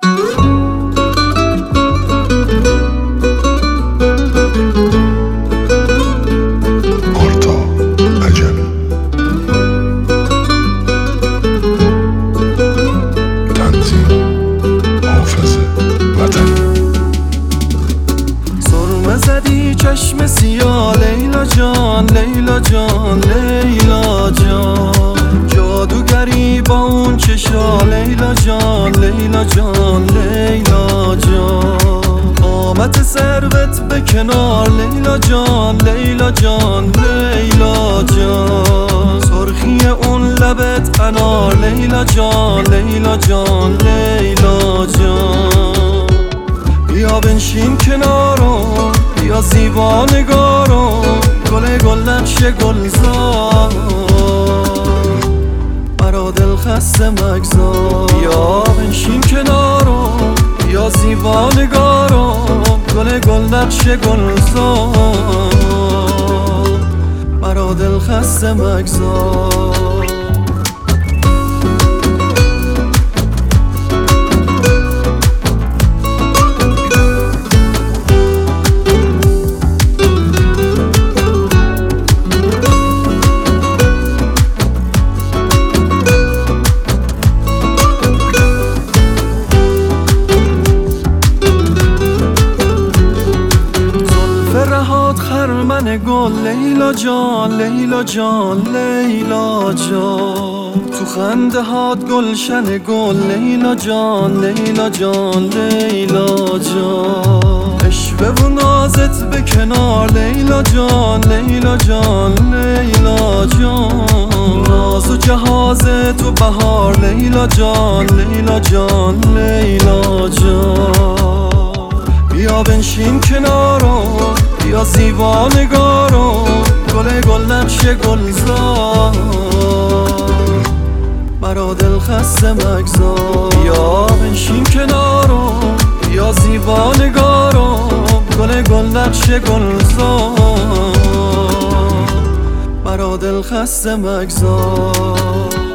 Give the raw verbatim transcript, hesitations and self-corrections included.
زدی چشم سیاه لیلا جان، لیلا جان، لیلا جان، جادوگری با اون چشا لیلا جان، لیلا جان، لیلا جان، قامت ثروت به کنار لیلا جان، لیلا جان، لیلا جان، سرخی اون لبت انار لیلا جان، لیلا جان، لیلا جان، بیا بنشین کنارم، بیا زیبا نگارم، گل گل نقش گلزار، مرا دل خسته مگذار، بیا بنشین کنارم، بیا زیبا نگارم، گل گل نقش گلزار، مرا دل خسته مگذار. خرمن گل لیلا جان، لیلا جان، لیلا جان، تو خنده هات گلشن گل لیلا جان، لیلا جان، لیلا جان، عشوه و نازت به کنار لیلا جان، لیلا جان، لیلا جان، ناز و جهاز تو بهار لیلا جان، لیلا جان، لیلا جان، بیا بنشین کنارم، بیا زیبا نگارم، گل گل نقش گلزار، مرا دل خسته مگذار، بیا بنشین کنارم، بیا زیبا نگارم، گل گل نقش گلزار، مرا دل خسته مگذار.